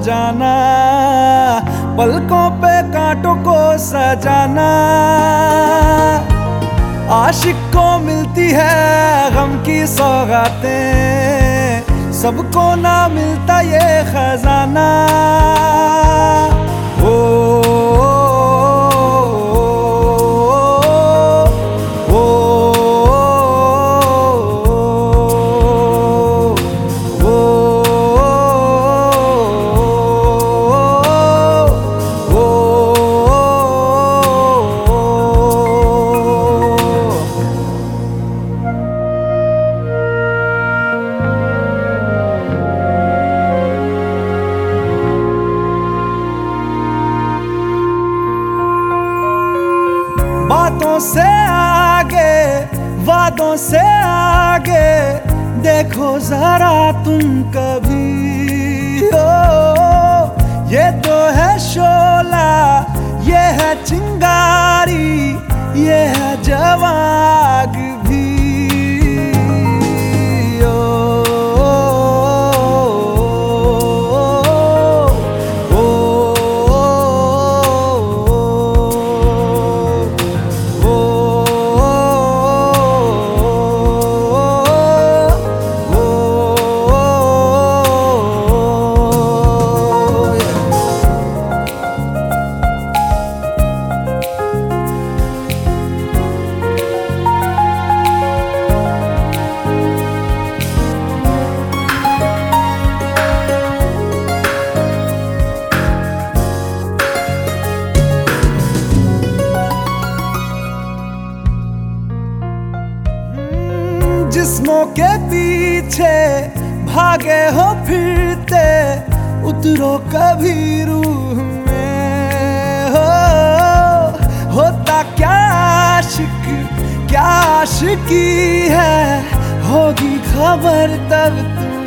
जाना, पलकों पे कांटों को सजाना। आशिक को मिलती है गम की सौगातें, सबको ना मिलता ये खजाना। ओ बातों से आगे, वादों से आगे, देखो जरा तुम कभी। ओ ये तो है शोला, ये है चिंगारी, ये है जवाग भी। जिस्मों के पीछे भागे हो फिरते, उतरो कभी रूह में। होता क्या आशिक, क्या आशिकी है, होगी खबर तब तुम्हें।